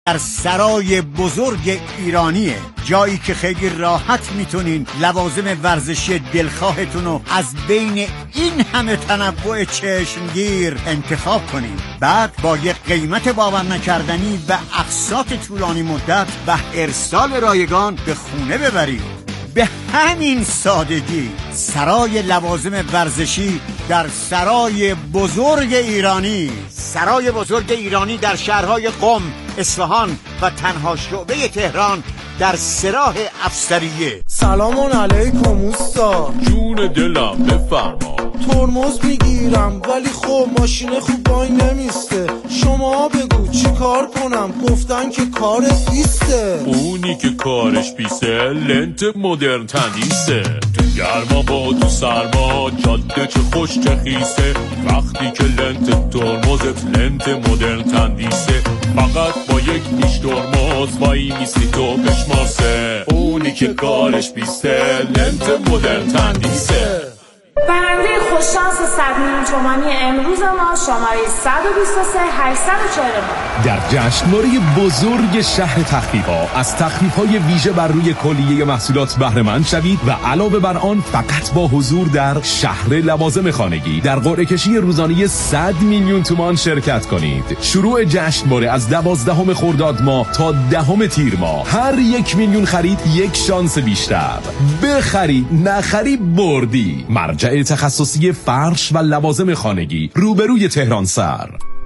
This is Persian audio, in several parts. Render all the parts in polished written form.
در سرای بزرگ ایرانیه، جایی که خیلی راحت میتونین لوازم ورزشی دلخواهتون رو از بین این همه تنوع چشمگیر انتخاب کنین. بعد با یک قیمت باور نکردنی و اقساط طولانی مدت و ارسال رایگان به خونه ببرید. به همین سادگی سرای لوازم ورزشی در سرای بزرگ ایرانی. سرای بزرگ ایرانی در شهرهای قم، اصفهان و تنها شعبه تهران در سراح افسریه. سلام علیکم اوستا. جون دلم بفرما. ترمز میگیرم ولی خب ماشین خوب وای نمیسته. شما بگو چی کار کنم؟ گفتن که کارت بیسته. اونی که کارش بیسته لنت مدرن تندیسه. تو گرما با تو سرما جاده چه خوش چه خیسه. وقتی که لنت ترمزت لنت مدرن تندیسه، فقط با یک نیش ترمز وای میسی تو بشماسه. اونی که کارش بیسته لنت مدرن تندیسه. برنده خوششانس 100 میلیون تومانی امروز ما شماره 123 849 در جشنواره بزرگ شهر تخفیف‌ها از تخفیف‌های ویژه بر روی کلیه محصولات بهره مند شوید و علاوه بر آن فقط با حضور در شهر لوازم خانگی در قرعه کشی روزانه 100 میلیون تومان شرکت کنید. شروع جشنواره از 12 خرداد ماه تا 10 تیر ماه. هر 1 میلیون خرید یک شانس بیشتر. بخری نخری بردی. مرجع تخصصی فرش و لوازم خانگی روبروی تهران سر.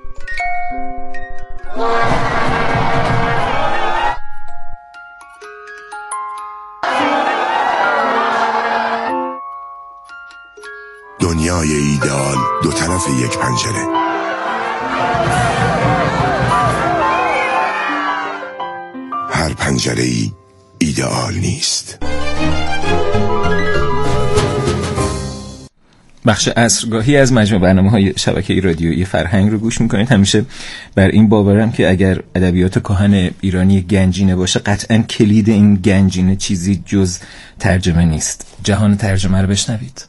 دنیای ایدئال دو طرف یک پنجره. هر پنجره‌ای ایدئال نیست. بخش عصرگاهی از مجموع برنامه‌های شبکه رادیویی فرهنگ رو گوش می‌کنید. همیشه بر این باورم که اگر ادبیات کهن ایرانی گنجینه باشه، قطعاً کلید این گنجینه چیزی جز ترجمه نیست. جهان ترجمه رو بشنوید.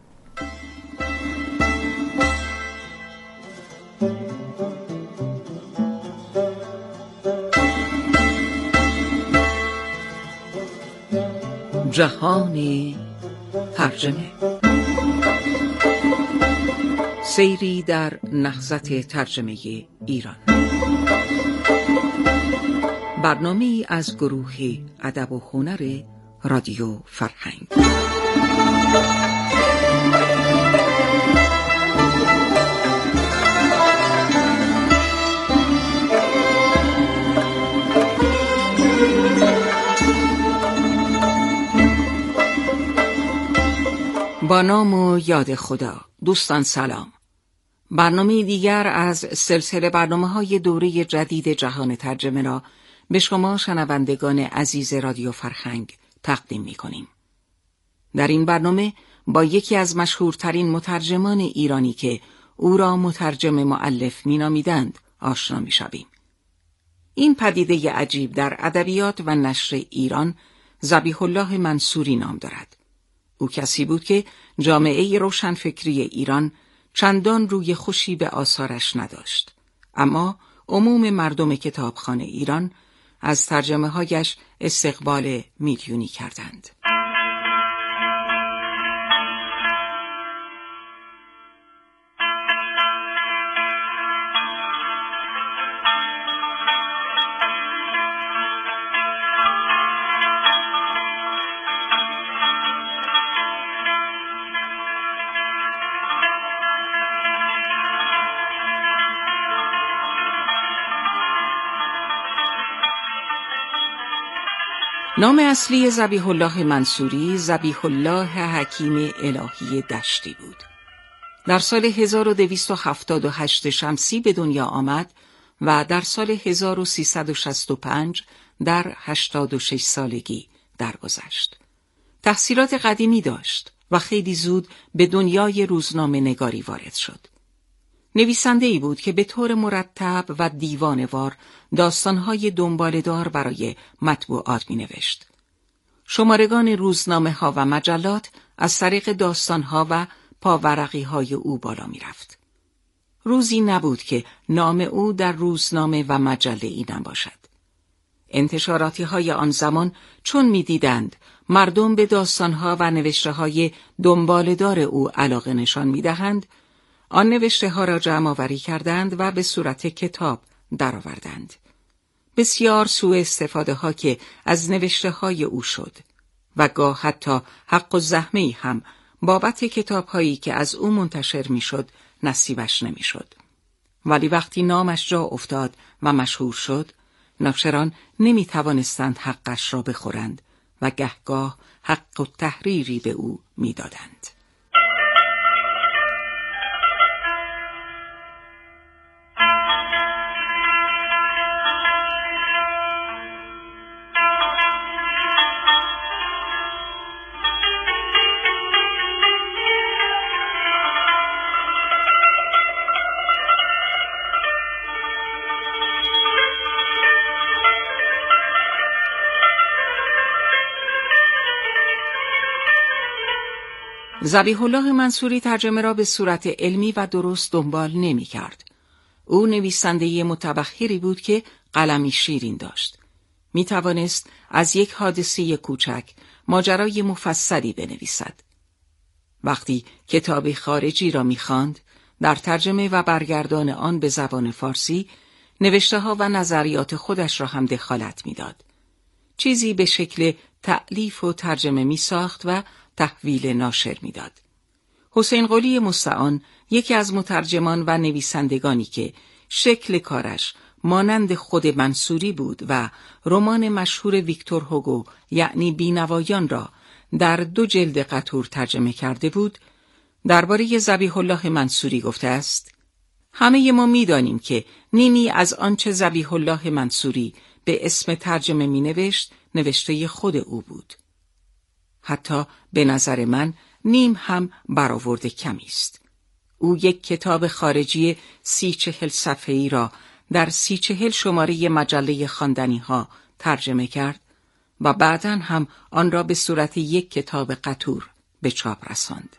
جهان ترجمه، سیری در نهضت ترجمه ایران. برنامه‌ای از گروه ادب و هنر رادیو فرهنگ. با نام و یاد خدا. دوستان سلام. برنامه دیگر از سلسله برنامه‌های دوره جدید جهان ترجمه را به شما شنوندگان عزیز رادیو فرهنگ تقدیم می‌کنیم. در این برنامه با یکی از مشهورترین مترجمان ایرانی که او را مترجم مؤلف می‌نامیدند آشنا می‌شویم. این پدیده عجیب در ادبیات و نشر ایران ذبیح الله منصوری نام دارد. او کسی بود که جامعه روشنفکری ایران چندان روی خوشی به آثارش نداشت، اما عموم مردم کتابخانه ایران از ترجمه‌هایش استقبال میلیونی کردند. نام اصلی ذبیح الله منصوری ذبیح الله حکیم الهی دشتی بود. در سال 1278 شمسی به دنیا آمد و در سال 1365 در 86 سالگی درگذشت. تحصیلات قدیمی داشت و خیلی زود به دنیای روزنامه نگاری وارد شد. نویسنده‌ای بود که به طور مرتب و دیوانه‌وار داستان‌های دنباله‌دار برای مطبوعات می‌نوشت. شمارگان روزنامه‌ها و مجلات از طریق داستان‌ها و پاورقی‌های او بالا می‌رفت. روزی نبود که نام او در روزنامه و مجله‌ای نباشد. انتشاراتی های آن زمان چون می دیدند مردم به داستانها و نوشته های دنباله‌دار او علاقه نشان می دهند، آن نوشته ها را جمع آوری کردند و به صورت کتاب درآوردند. بسیار سوء استفاده ها که از نوشته های او شد و گاه حتی حق و زحمه‌ای هم بابت کتاب هایی که از او منتشر می شد نصیبش نمی شد. ولی وقتی نامش جا افتاد و مشهور شد، ناشران نمی توانستند حقش را بخورند و گهگاه حق و تحریری به او می دادند. ذبیح الله منصوری ترجمه را به صورت علمی و درست دنبال نمی کرد. او نویسنده متبحری بود که قلمی شیرین داشت. می توانست از یک حادثه کوچک ماجرای مفصلی بنویسد. وقتی کتاب خارجی را می خواند، در ترجمه و برگردان آن به زبان فارسی، نوشته ها و نظریات خودش را هم دخالت می داد. چیزی به شکل تألیف و ترجمه می ساخت و تحویل ناشر میداد. حسین قلی مستعان یکی از مترجمان و نویسندگانی که شکل کارش مانند خود منصوری بود و رمان مشهور ویکتور هوگو یعنی بینوایان را در 2 جلد قطور ترجمه کرده بود، درباره ذبیح الله منصوری گفته است: همه ما می‌دانیم که نیمی از آنچه ذبیح الله منصوری به اسم ترجمه می‌نوشت نوشته خود او بود. حتی به نظر من نیم هم برآورده کمی است. او یک کتاب خارجی 30-40 صفحه‌ای را در 30-40 شماره مجله خواندنی‌ها ترجمه کرد و بعداً هم آن را به صورت یک کتاب قطور به چاپ رساند.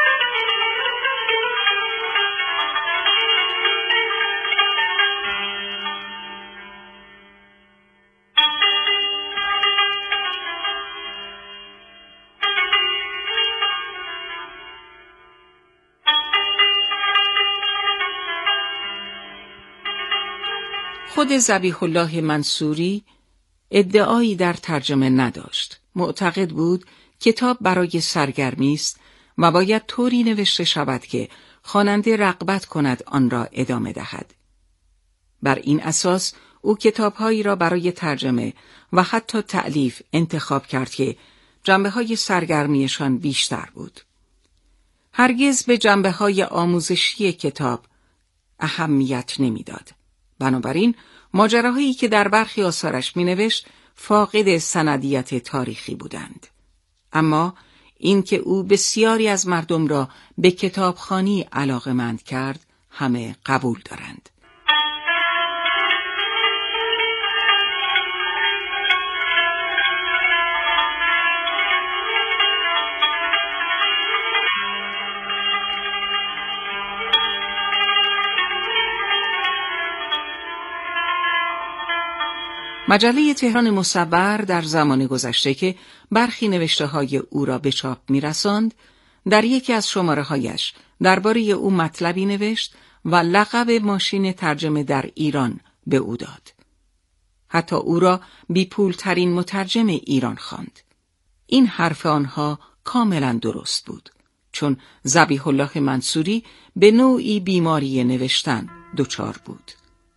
خود ذبیح الله منصوری ادعایی در ترجمه نداشت. معتقد بود کتاب برای سرگرمی است و باید طوری نوشته شود که خواننده رغبت کند آن را ادامه دهد. بر این اساس او کتاب‌هایی را برای ترجمه و حتی تألیف انتخاب کرد که جنبه‌های سرگرمیشان بیشتر بود. هرگز به جنبه‌های آموزشی کتاب اهمیت نمی‌داد. بنابراین ماجراهایی که در برخی آثارش می‌نوشت فاقد سندیت تاریخی بودند. اما اینکه او بسیاری از مردم را به کتابخوانی علاقه‌مند کرد همه قبول دارند. مجله تهران مصور در زمان گذشته که برخی نوشته‌های او را به چاپ می‌رساند، در یکی از شماره‌هایش درباره او مطلبی نوشت و لقب ماشین ترجمه در ایران به او داد. حتی او را بی‌پول‌ترین مترجم ایران خواند. این حرف آنها کاملا درست بود، چون ذبیح الله منصوری به نوعی بیماری نوشتن دچار بود.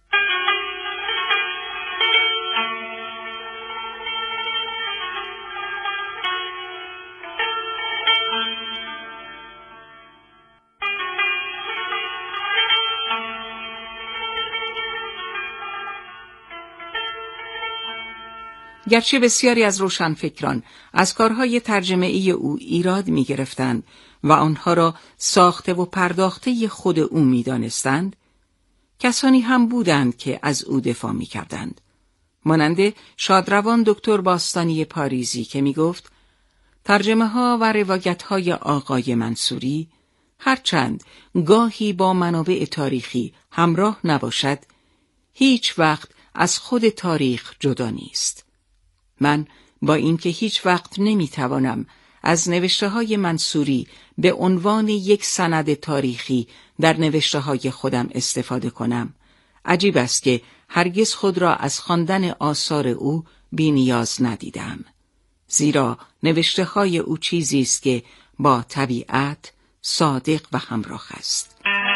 گرچه بسیاری از روشنفکران از کارهای ترجمه‌ای او ایراد می‌گرفتند و آنها را ساخته و پرداخته خود او می‌دانستند، کسانی هم بودند که از او دفاع می‌کردند. مانند شادروان دکتر باستانی پاریزی که می‌گفت ترجمه‌ها و روایت‌های آقای منصوری هرچند گاهی با منابع تاریخی همراه نباشد، هیچ وقت از خود تاریخ جدا نیست. من با اینکه هیچ وقت نمیتوانم از نوشته‌های منصوری به عنوان یک سند تاریخی در نوشته‌های خودم استفاده کنم، عجیب است که هرگز خود را از خواندن آثار او بی‌نیاز ندیدم. زیرا نوشته‌های او چیزی است که با طبیعت صادق و همراه است.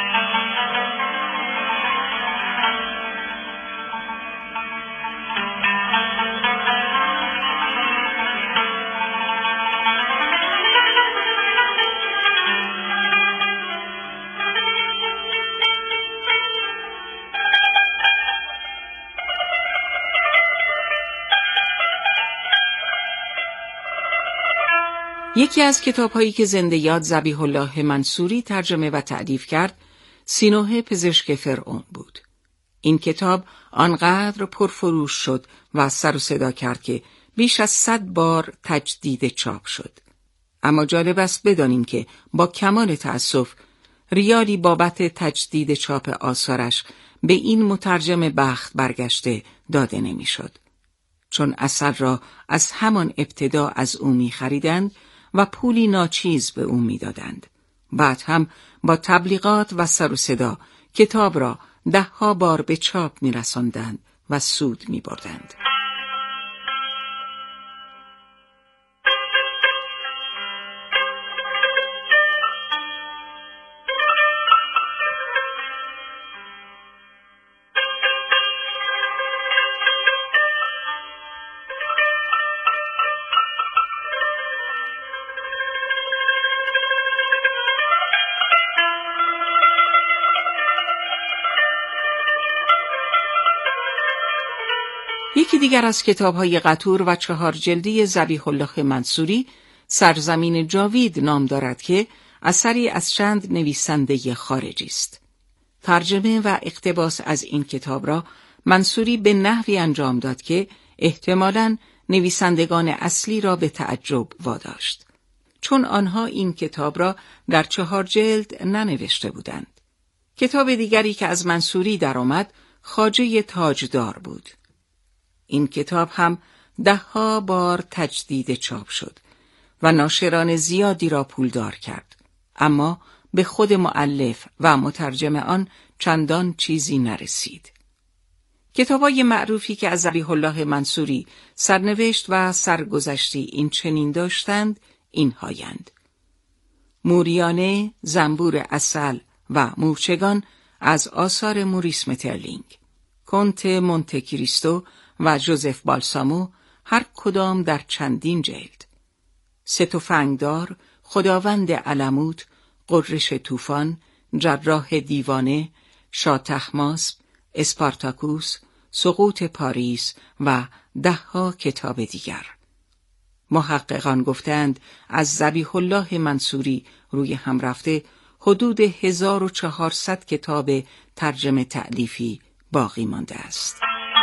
یکی از کتاب‌هایی که زنده یاد ذبیح الله منصوری ترجمه و تألیف کرد، سینوحه پزشک فرعون بود. این کتاب آنقدر پرفروش شد و سر و صدا کرد که بیش از 100 بار تجدید چاپ شد. اما جالب است بدانیم که با کمال تأسف ریالی بابت تجدید چاپ آثارش به این مترجم بخت برگشته داده نمی‌شد. چون اثر را از همان ابتدا از او می‌خریدند و پولی ناچیز به او میدادند. بعد هم با تبلیغات و سر و صدا کتاب را 10 بار به چاپ می‌رساندند و سود می‌بردند. یکی دیگر از کتاب‌های قطور و 4 جلدی ذبیح الله منصوری سرزمین جاوید نام دارد که اثری از چند نویسنده خارجی است. ترجمه و اقتباس از این کتاب را منصوری به نحوی انجام داد که احتمالاً نویسندگان اصلی را به تعجب واداشت، چون آنها این کتاب را در 4 جلد ننوشته بودند. کتاب دیگری که از منصوری درآمد خواجه تاجدار بود. این کتاب هم 10 بار تجدید چاپ شد و ناشران زیادی را پولدار کرد، اما به خود مؤلف و مترجم آن چندان چیزی نرسید. کتابای معروفی که از ذبیح الله منصوری سرنوشت و سرگذشتی این چنین داشتند اینهایند: موریانه، زنبور عسل و مورچگان از آثار موریس مترلینگ، کنت مونته کریستو و جوزف بالسامو هر کدام در چندین جلد، سه تفنگدار، خداوند علموت، قررش طوفان، جراح دیوانه، شاه طهماسب، اسپارتاکوس، سقوط پاریس و 10 کتاب دیگر. محققان گفتند از ذبیح الله منصوری روی هم رفته حدود 1400 کتاب ترجمه تألیفی باقی مانده است.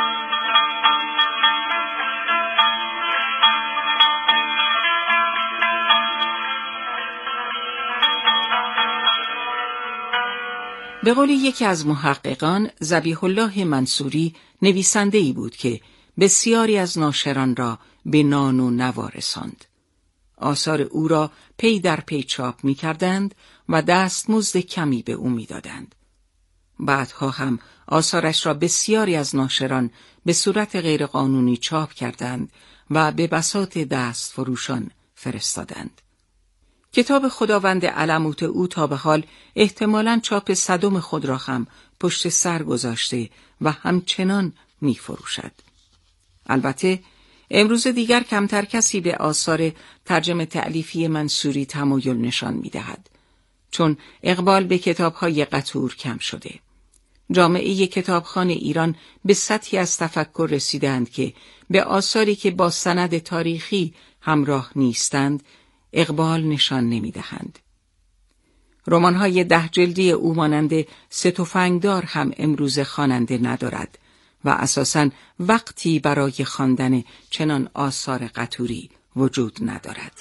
به قول یکی از محققان، ذبیح الله منصوری نویسنده‌ای بود که بسیاری از ناشران را به نان و نوا رساند. آثار او را پی در پی چاپ می‌کردند و دستمزد کمی به او می‌دادند. بعدها هم آثارش را بسیاری از ناشران به صورت غیرقانونی چاپ کردند و به بساط دست فروشان فرستادند. کتاب خداوند علموت او تا به حال احتمالاً چاپ 100 خود را هم پشت سر گذاشته و همچنان می فروشد. البته امروز دیگر کمتر کسی به آثار ترجمه تألیفی منصوری تمایل نشان می دهد، چون اقبال به کتاب‌های قطور کم شده. جامعه کتابخوان ایران به سطحی از تفکر رسیدند که به آثاری که با سند تاریخی همراه نیستند اقبال نشان نمی‌دهند. رمان‌های 10 جلدی او مانند سه تفنگدار هم امروز خواننده ندارد و اساساً وقتی برای خواندن چنان آثار قطوری وجود ندارد.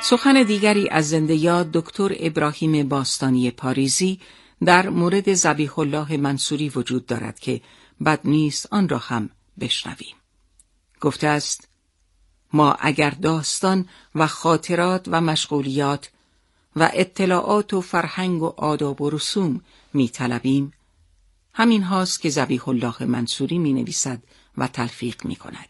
سخن دیگری از زنده یاد دکتر ابراهیم باستانی پاریزی در مورد ذبیح الله منصوری وجود دارد که بد نیست آن را هم بشنویم. گفته است: ما اگر داستان و خاطرات و مشغولیات و اطلاعات و فرهنگ و آداب و رسوم می طلبیم، همین هاست که ذبیح الله منصوری می نویسد و تلفیق می کند.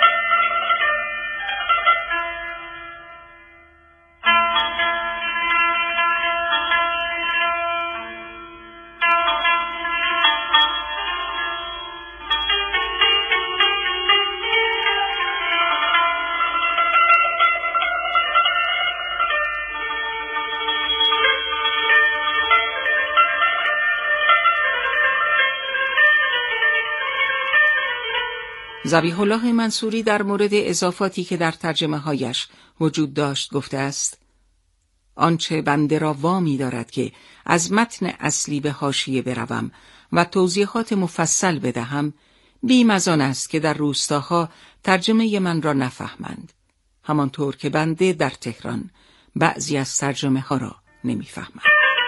ذبیح الله منصوری در مورد اضافاتی که در ترجمه هایش وجود داشت گفته است: آنچه بنده را وامی دارد که از متن اصلی به حاشیه بروم و توضیحات مفصل بدهم، بیم از آن است که در روستاها ترجمه من را نفهمند، همانطور که بنده در تهران بعضی از ترجمه ها را نمیفهمم.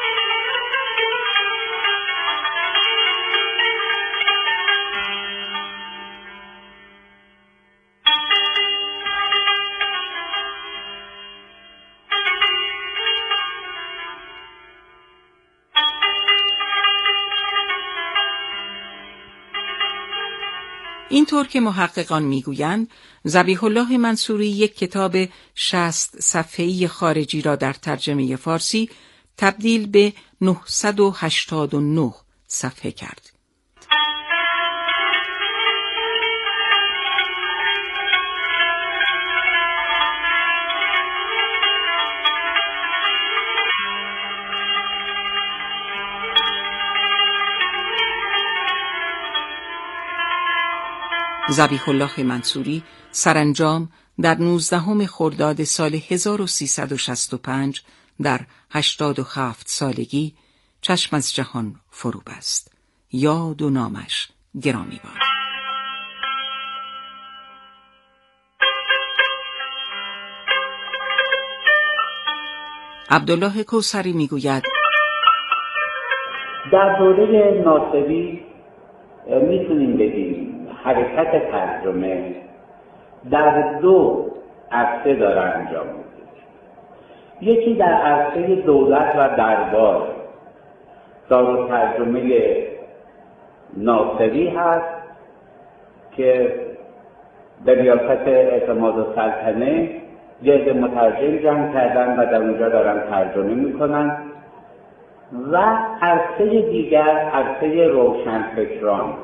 اینطور که محققان میگویند ذبیح الله منصوری یک کتاب 60 صفحه‌ای خارجی را در ترجمه فارسی تبدیل به 989 صفحه کرد. ذبیح الله منصوری سرانجام در 19 خرداد سال 1365 در 87 سالگی چشم از جهان فرو بست. یاد و نامش گرامی باد. عبدالله کوثری میگوید: در دوره ناصری میتونیم بگیم حرکت ترجمه در دو عرصه داره انجام میشه. یکی در عرصه دولت و دربار دارالترجمه ناصری هست که به ریاست اعتمادالسلطنه جلد مترجم جمع کردن و در اونجا دارن ترجمه میکنن. و عرصه دیگر عرصه روشنفکرانی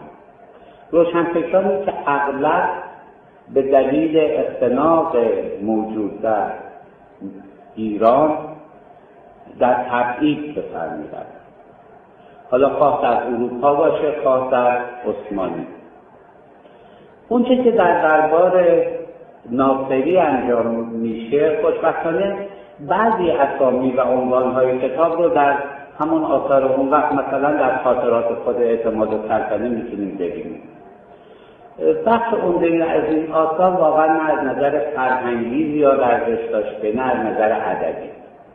که اغلب به دلیل اختناق موجود در ایران در تبعید به سر میبرند، حالا خواه در اروپا باشه خواه در عثمانی. اون چیزی که در دربار ناصری انجام میشه، خوشبختانه بعضی اسامی و عنوانهای کتاب رو در همون آثار اون وقت مثلا در خاطرات خود اعتمادالسلطنه میتونیم ببینیم. بخش عمده از این آثار واقعا نه از نظر فرهنگی زیاد ارزش داشته نه از نظر ادبی.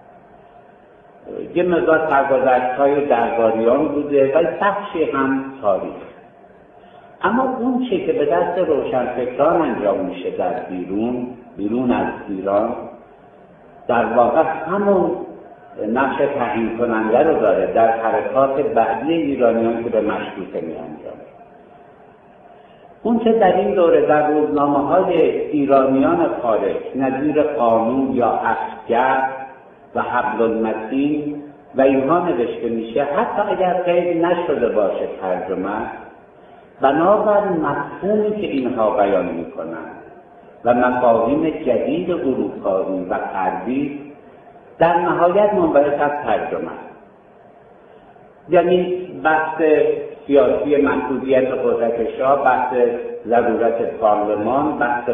یه مقدار سرگذشت‌های درباریان بوده ولی بخشی هم تاریخ. اما اون چه که به دست روشنفکران انجام میشه در بیرون از ایران، در واقع همون نقش تعیین کننده رو داره در حرکات بعدی ایرانیان که به مشروطه می انجامه. اون چه در این دوره در روزنامه‌های ایرانیان خارج نظیر قانون یا افگر و حبل المتین و اینها نوشته میشه، حتی اگر قید نشده باشه ترجمه، بنابر مفهومی که اینها بیان میکنن و مفاهیم جدید اروپایی و غربی در نهایت منبعث از ترجمه، یعنی بحث سیاسی محدودیت قدرت شاه، بحث ضرورت پارلمان، بحث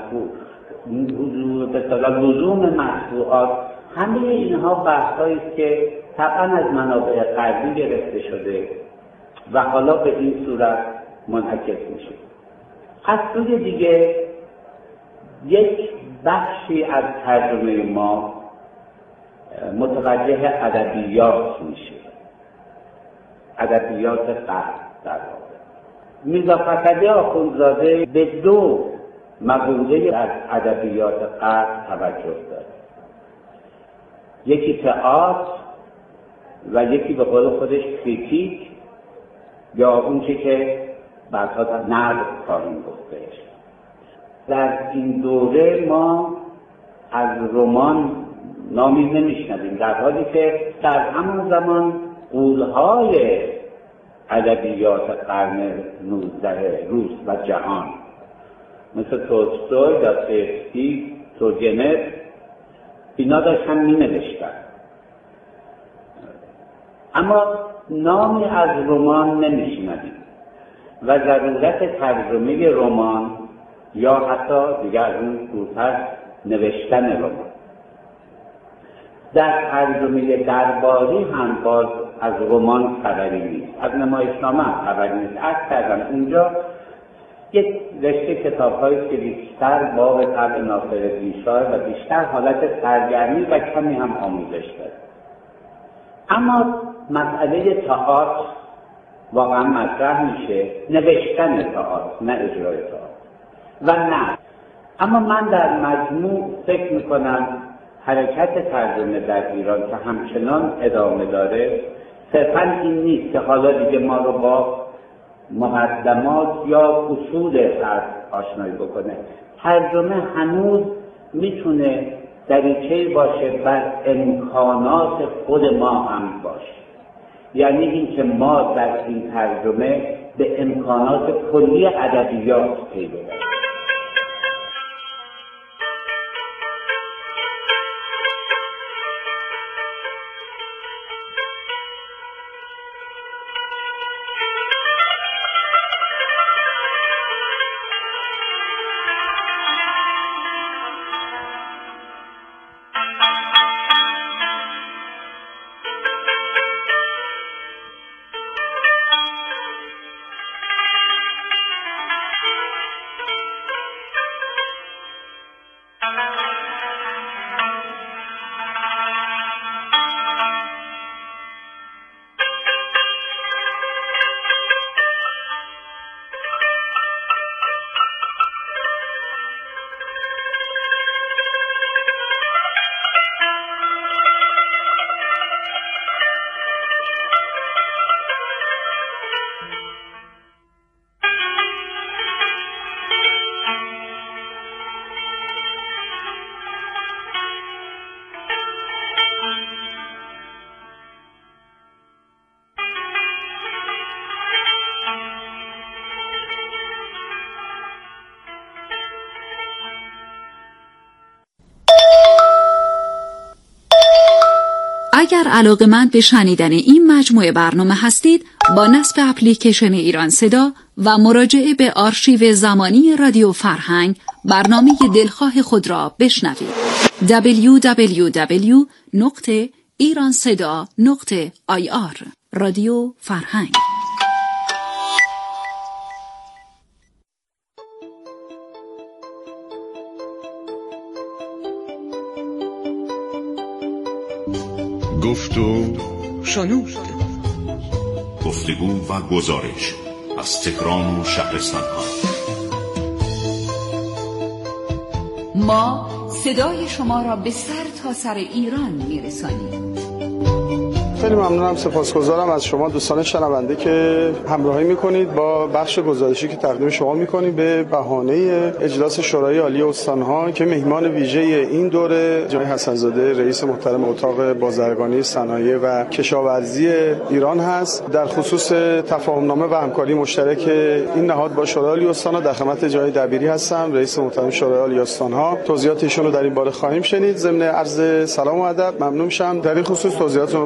لزوم مطبوعات، همه اینها بحث‌هایی است که طبعا از منابع غربی گرفته شده و حالا به این صورت منعکس میشه. از سوی دیگه یک بخشی از ترجمه ما متوجه ادبیات میشه، ادبیات غرب در واقع. میرزا فخری آخوندزاده به دو مقوله از ادبیات غرب توجه داره، یکی تئاتر و یکی به قول خودش کریتیک یا اون چه که بعدها نقد خواهیم گفتش. در این دوره ما از رمان نامی نمیشنویم، در حالی که در همان زمان غول‌های ادبیات قرن 19 روس و جهان مثل تولستوی، داستایوفسکی، تورگنف اینا داشتن می نوشتن، اما نامی از رمان نمیشنویم و ضرورت ترجمه رمان یا حتی دیگر از اون دورتر نوشتن رمان. در ترجمه درباری هم باز از رمان خبری نیست، از نمایشنامه هم خبری نیست. عرض کردم اونجا یک رشته کتاب‌هایی که بیشتر باب طبع ناصرالدین شاه و بیشتر حالت سرگرمی و کمی هم آموزش داره. اما مسئله تئاتر واقعا مطرح میشه، نوشتن تئاتر نه اجرای تئاتر و نه. اما من در مجموع فکر میکنم حرکت ترجمه در ایران که همچنان ادامه داره صرفاً این نیست که حالا دیگه ما رو با مقدمات یا اصول حرف آشنایی بکنه. ترجمه هنوز میتونه دریچه‌ای باشه بر امکانات خود ما هم باشه، یعنی این که ما در این ترجمه به امکانات کلی ادبیات پی ببریم. اگر علاقه‌مند به شنیدن این مجموعه برنامه هستید، با نصب اپلیکیشن ایران صدا و مراجعه به آرشیو زمانی رادیو فرهنگ برنامه دلخواه خود را بشنوید. www.iranseda.ir رادیو فرهنگ. گفت و شنود. گفتگو و گزارش از تهران و شهرستان‌ها. ما صدای شما را به سر تا سر ایران میرسانیم. خیلی ممنونم، سپاسگزارم از شما دوستان شنونده که همراهی میکنید با بخش گزارشی که تقدیم شما میکنیم به بهانه اجلاس شورای عالی استانها که مهمان ویژه این دوره جناب حسن‌زاده رئیس محترم اتاق بازرگانی صنایع و کشاورزی ایران هست. در خصوص تفاهم‌نامه و همکاری مشترک این نهاد با شورای عالی استانها در خدمت جناب دبیری هستم، رئیس محترم شورای عالی استانها. توضیحات ایشون رو در این باره خواهیم شنید. ضمن عرض سلام و ادب ممنون میشم در این خصوص توضیحاتتون رو بفرمایید.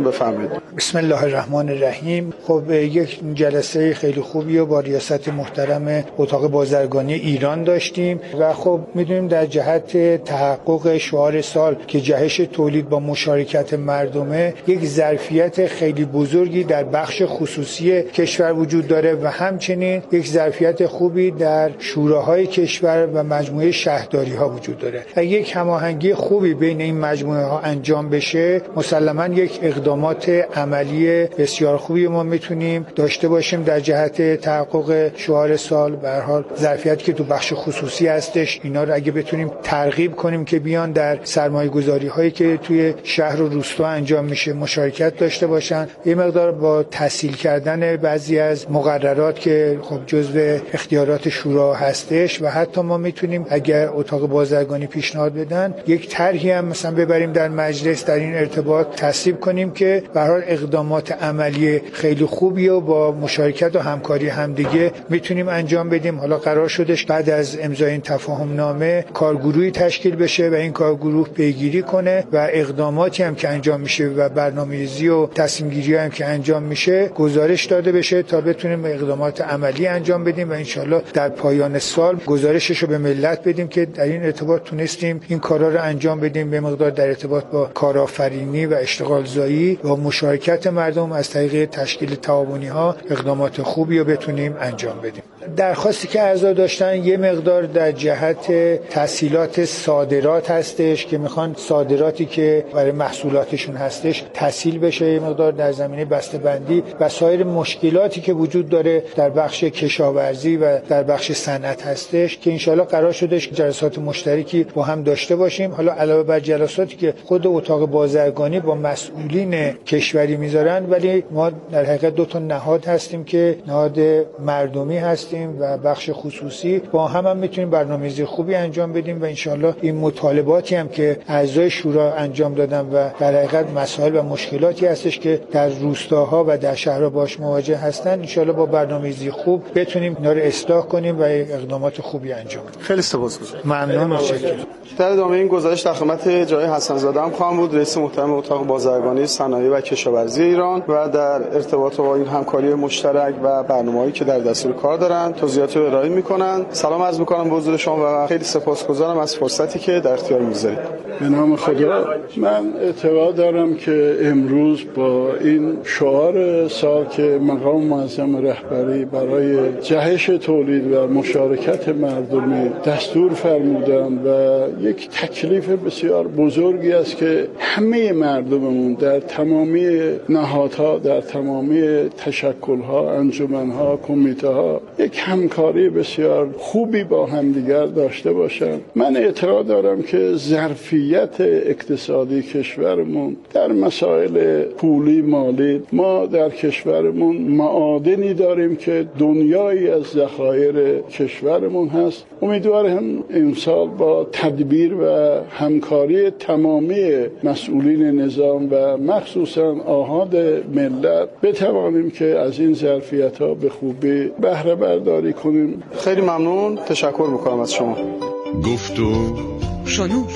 بدیم. بسم الله الرحمن الرحیم. خب یک جلسه خیلی خوبی و با ریاست محترم اتاق بازرگانی ایران داشتیم و خب میدونیم در جهت تحقق شعار سال که جهش تولید با مشارکت مردمه، یک ظرفیت خیلی بزرگی در بخش خصوصی کشور وجود داره و همچنین یک ظرفیت خوبی در شوراهای کشور و مجموعه شهرداری ها وجود داره. و یک هماهنگی خوبی بین این مجموعه ها انجام بشه، مسلماً یک اقدامات عملی بسیار خوبی ما میتونیم داشته باشیم در جهت تحقق شعار سال. به هر حال ظرفیتی که تو بخش خصوصی هستش، اینا رو اگه بتونیم ترغیب کنیم که بیان در سرمایه‌گذاری هایی که توی شهر و روستا انجام میشه مشارکت داشته باشن، یه مقدار با تسهیل کردن بعضی از مقررات که خب جزء اختیارات شورا هستش و حتی ما میتونیم اگر اتاق بازرگانی پیشنهاد بدن یک طرحی هم مثلا ببریم در مجلس در این ارتباط تصویب کنیم که به هر حال اقدامات عملی خیلی خوبی و با مشارکت و همکاری همدیگه میتونیم انجام بدیم. حالا قرار شدش بعد از امضای این تفاهم نامه کارگروهی تشکیل بشه و این کارگروه پیگیری کنه و اقداماتی هم که انجام میشه و برنامه‌ریزی و تصمیم گیری هم که انجام میشه گزارش داده بشه تا بتونیم اقدامات عملی انجام بدیم و انشالله در پایان سال گزارشش رو به ملت بدیم که در این ارتباط تونستیم این کارا رو انجام بدیم. به مقدار در ارتباط با کارآفرینی و اشتغال زایی و مشارکت مردم از طریق تشکیل تعاونی ها اقدامات خوبی رو بتونیم انجام بدیم. درخواستی که اعضا داشتن یه مقدار در جهت تسهیلات صادرات هستش که میخوان صادراتی که برای محصولاتشون هستش تسهیل بشه، یه مقدار در زمینه بسته‌بندی و سایر مشکلاتی که وجود داره در بخش کشاورزی و در بخش صنعت هستش که انشالله قرار شدش جلسات مشترکی با هم داشته باشیم. حالا علاوه بر جلساتی که خود اتاق بازرگانی با مسئولین کشوری میذارن، ولی ما در حقیقت دو تا نهاد هستیم که نهاد مردمی هستیم و بخش خصوصی، با هم میتونیم برنامه‌ریزی خوبی انجام بدیم و انشالله این مطالباتی هم که اعضای شورا انجام دادن و در حقیقت مسائل و مشکلاتی هستش که در روستاها و در شهرها باش مواجه هستن، انشالله با برنامه‌ریزی خوب بتونیم اینا رو اصلاح کنیم و اقدامات خوبی انجام بدیم. خیلی سپاسگزارم. ممنون. متشکرم. در ادامه این گزارش در خدمت جناب حسن زاده هم خواهم بود، رئیس محترم اتاق بازرگانی صنایع و کشاورزی ایران، و در ارتباط با این همکاری مشترک و برنامه‌هایی که در دستور کار دارن توضیحات رو ارائه می‌کنن. سلام عرض می‌کنم به حضور شما و خیلی سپاسگزارم از فرصتی که در اختیار می‌گذارید. به نام خدا. من اعتقاد دارم که امروز با این شعار سال که مقام معظم رهبری برای جهش تولید و مشارکت مردمی دستور فرمودن و یک تکلیف بسیار بزرگی است که همه مردممون در تمامی نهادها، در تمامی تشکل‌ها، انجمن‌ها، کمیته‌ها یک همکاری بسیار خوبی با همدیگر داشته باشن. من اعتقاد دارم که ظرفیت اقتصادی کشورمون در مسائل پولی مالی، ما در کشورمون معادنی داریم که دنیایی از ذخایر کشورمون هست. امیدوارم امسال با تدبیر و همکاری تمامی مسئولین نظام و مخصوصا آحاد ملت بتوانیم که از این ظرفیت‌ها به خوبی بهره برداری کنیم. خیلی ممنون، تشکر میکنم از شما. گفت و شنود.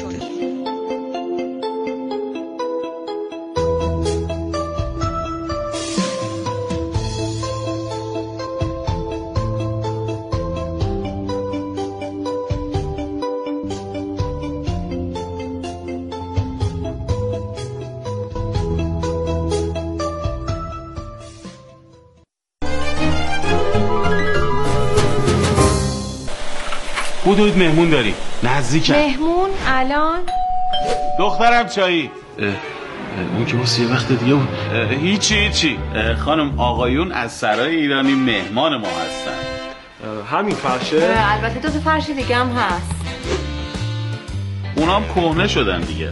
بودوید مهمون داری نزدیکم. مهمون الان؟ دخترم چایی؟ اون که واسه یه وقت دیگه بود. هیچی خانم آقایون از سرای ایرانی مهمان ما هستن. همین فرشه؟ البته دو تا فرش دیگه هم هست. اونام کهنه شدن دیگه.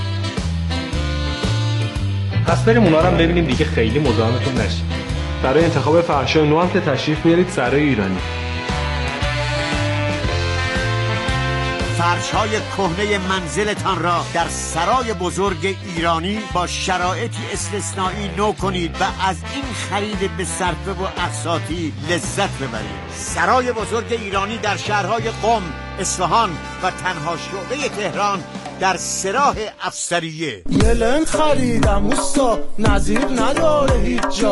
پس بریم اونا رو هم ببینیم دیگه خیلی مزاحمتون نشیم. برای انتخاب فرشای نو هم که تشریف میارید سرای ایرانی. فرش‌های کهنه منزلتان را در سرای بزرگ ایرانی با شرایطی استثنایی نو کنید و از این خرید به صرفه و اقساطی لذت ببرید. سرای بزرگ ایرانی در شهرهای قم، اصفهان و تنها شعبه تهران در سراح افسریه. یه لنت خریدم اوستا، نظیر نداره هیچ جا.